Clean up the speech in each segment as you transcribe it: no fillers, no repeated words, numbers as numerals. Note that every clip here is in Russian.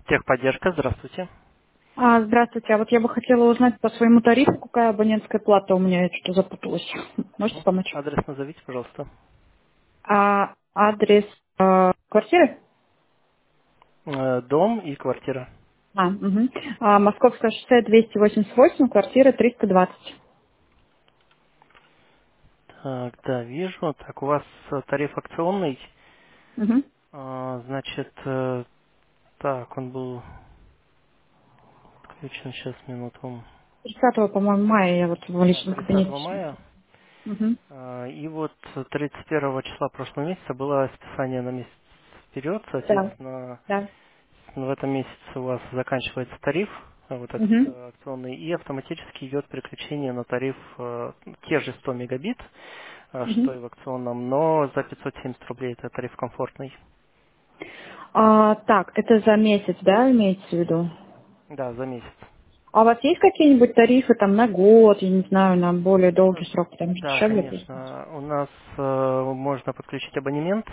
Техподдержка, здравствуйте. Здравствуйте. А вот я бы хотела узнать по своему тарифу, какая абонентская плата у меня, я что-то запуталась. Можете Мгм. помочь? Адрес назовите, пожалуйста. Адрес квартиры? Дом и квартира. Угу. Московское шоссе 288, квартира 320. Так, да, вижу. Так, у вас тариф акционный. Угу. Значит, так, он был включен сейчас минуту. 30, по-моему, мая я вот в Да, личном 30 кабинете. мая. Угу. И вот 31 числа прошлого месяца было списание на месяц вперед. Да, Соответственно, да. в этом месяце у вас заканчивается тариф, вот этот Угу. акционный, и автоматически идет переключение на тариф те же 100 мегабит, Угу. что и в акционном, но за 570 рублей это тариф комфортный. Так, это за месяц, да, имеется в виду? Да, за месяц. А у вас есть какие-нибудь тарифы там на год, я не знаю, на более долгий срок, там Да, дешевле будет? конечно. У нас можно подключить абонемент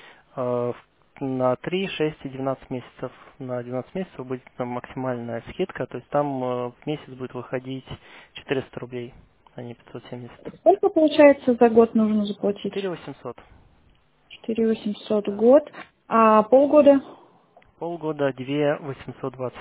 на 3, 6 и 12 месяцев. На 12 месяцев будет там максимальная скидка, то есть там в месяц будет выходить 400 рублей, а не 570. Сколько, получается, за год нужно заплатить? 4 800. 4800 Да. год. А полгода? Полгода 2 820.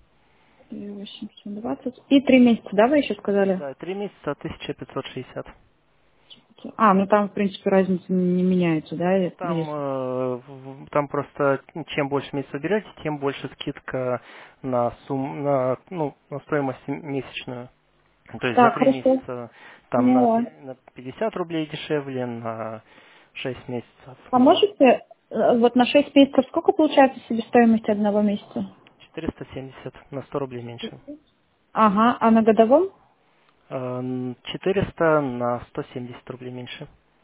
2820. И 3 месяца, да, вы еще сказали? Да, 3 месяца 1560. Ну там, в принципе, разница не меняется, да, Ну, там, если... там просто чем больше месяцев берете, тем больше скидка на на стоимость месячную. То есть за Так, 3 хорошо. месяца там Поняла. на 50 рублей дешевле, на 6 месяцев А на можете, вот на 6 месяцев сколько получается себестоимость одного месяца? 470, на 100 рублей меньше. Ага, а на годовом? 400 на 170 рублей меньше.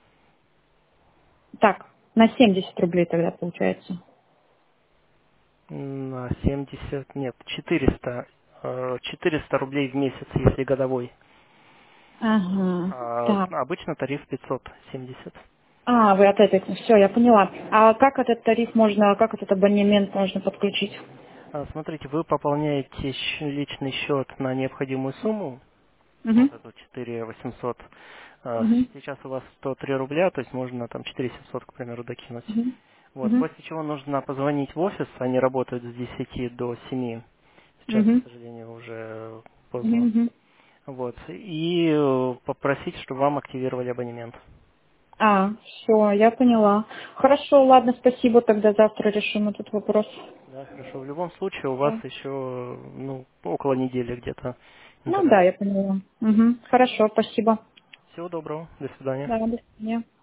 Так, на 70 рублей тогда получается. На 70, нет, 400, 400 рублей в месяц, если годовой. Ага, А так. обычно тариф 570. Вы от этой, все, я поняла. А как этот тариф можно, как этот абонемент можно подключить? Смотрите, вы пополняете личный счет на необходимую сумму, Угу, вот эту 4 800. угу, Сейчас у вас 103 рубля, то есть можно там 4 700, к примеру, докинуть. угу, Вот, угу, после чего нужно позвонить в офис, они работают с 10 до 7. Сейчас, к угу, сожалению, уже поздно. угу. Вот, и попросить, чтобы вам активировали абонемент. Все, я поняла. Хорошо, ладно, спасибо, тогда завтра решим этот вопрос. Да, хорошо. В любом случае у вас Да. еще, около недели где-то Ну да, интернет. я поняла. Угу. Хорошо, спасибо. Всего доброго. До свидания. Да, до свидания.